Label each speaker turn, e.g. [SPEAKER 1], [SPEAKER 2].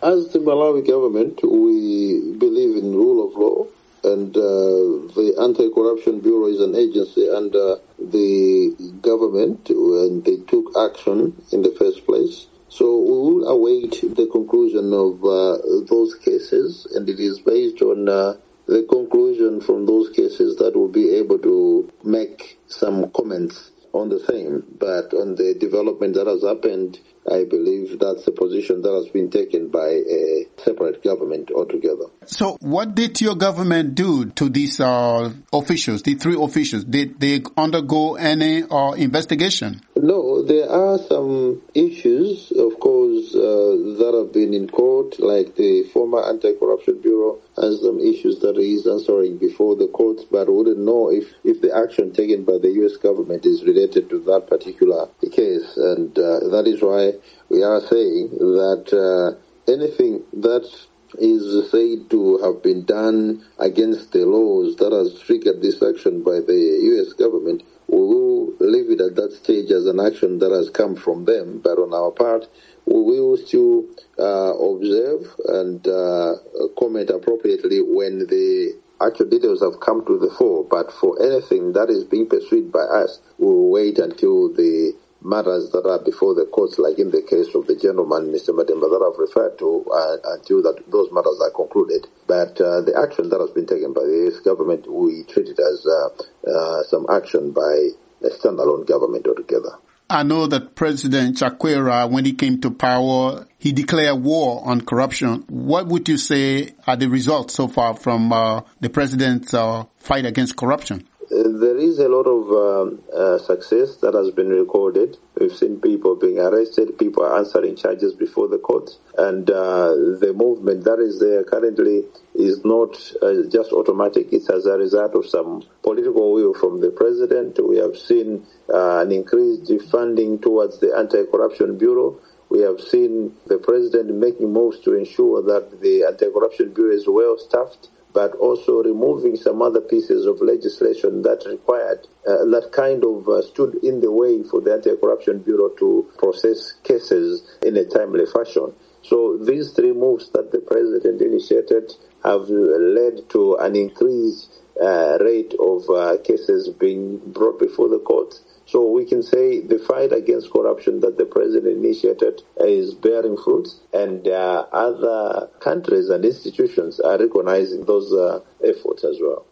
[SPEAKER 1] As the Malawi government, we believe in rule of law, and the Anti-Corruption Bureau is an agency under the government, and they took action in the first place. So we will await the conclusion of those cases, and it is based on the conclusion from those cases that we'll be able to make some comments on the same. But on the development that has happened, I believe that's the position that has been taken by a separate government altogether.
[SPEAKER 2] So what did your government do to these officials, the three officials? Did they undergo any investigation?
[SPEAKER 1] No, there are some issues, of course, that have been in court, like the former Anti-Corruption Bureau has some issues that he is answering before the courts, but we wouldn't know if the action taken by the U.S. government is related to that particular case. And that is why we are saying that anything that is said to have been done against the laws that has triggered this action by the U.S. government, we will leave it at that stage as an action that has come from them. But on our part, we will still observe and comment appropriately when the actual details have come to the fore. But for anything that is being pursued by us, we will wait until the matters that are before the courts, like in the case of the gentleman, Mr. Mademba, that I've referred to, until that those matters are concluded. But the action that has been taken by the US government, we treat it as some action by a standalone government altogether.
[SPEAKER 2] I know that President Chakwera, when he came to power, he declared war on corruption. What would you say are the results so far from the president's fight against corruption?
[SPEAKER 1] There is a lot of success that has been recorded. We've seen people being arrested, people are answering charges before the courts, and the movement that is there currently is not just automatic. It's as a result of some political will from the president. We have seen an increased funding towards the Anti-Corruption Bureau. We have seen the president making moves to ensure that the Anti-Corruption Bureau is well staffed, but also removing some other pieces of legislation that required, that kind of stood in the way for the Anti-Corruption Bureau to process cases in a timely fashion. So these three moves that the president initiated have led to an increased rate of cases being brought before the courts. So we can say the fight against corruption that the president initiated is bearing fruits, and other countries and institutions are recognizing those efforts as well.